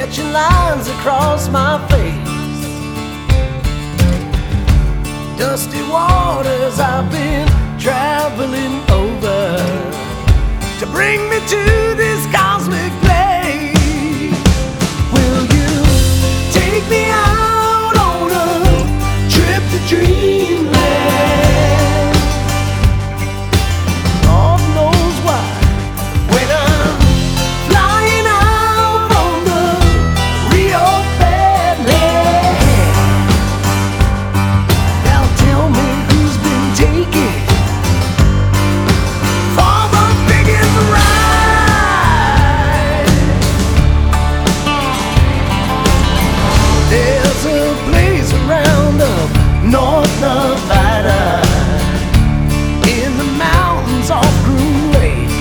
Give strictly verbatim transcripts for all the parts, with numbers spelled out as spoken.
sketching lines across my face. Dusty waters I've been traveling over to bring me to this cosmic place. Will you take me out on a trip to dreamland? Lord knows why, when I'm flying out from the Rio Badlands, now tell me who's been taken for the biggest ride. There's a place around up North Nevada, in the mountains off Groom Lake.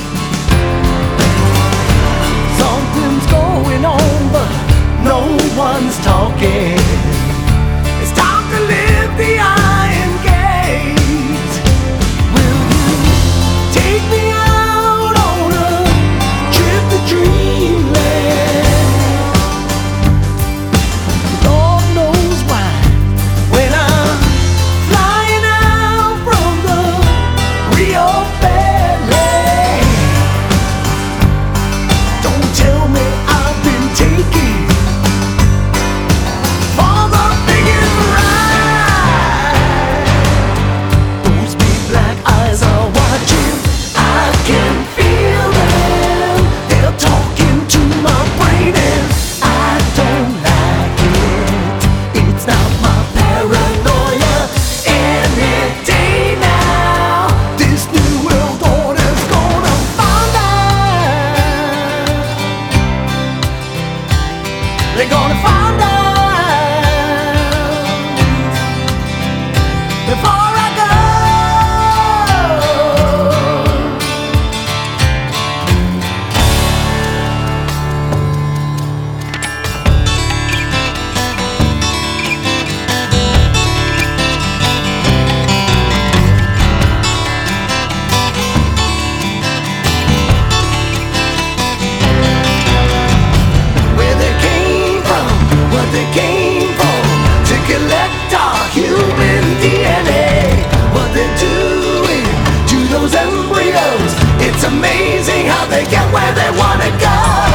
Something's going on, but no one's talking. It's time to live the Iron Gate. Will you take me out on a trip to dreamland? Lord knows why, when I'm flying out from the Rio Badlands, don't tell me I've been taken for the biggest ride. Those big black eyes are watching, I can feel them. They're talking to my brain and I don't like it. It's not my paranoia any day now. This new world order's gonna find out. They're gonna find out before I go. Where they came from, what they came for, to collect our human D N A. What they're doing to those embryos, it's amazing how they get where they wanna go.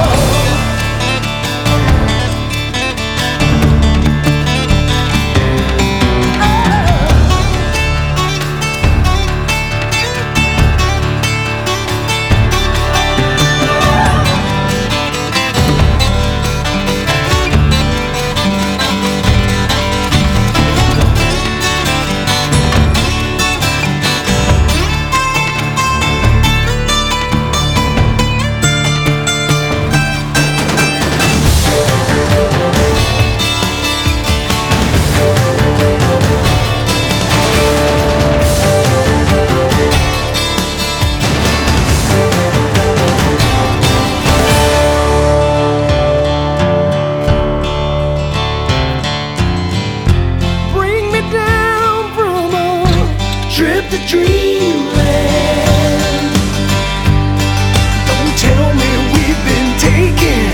Bring me down from a trip to dreamland. Don't tell me we've been taken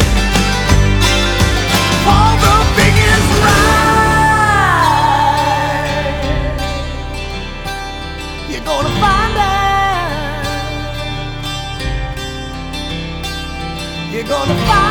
for the biggest ride. You're gonna find out. You're gonna find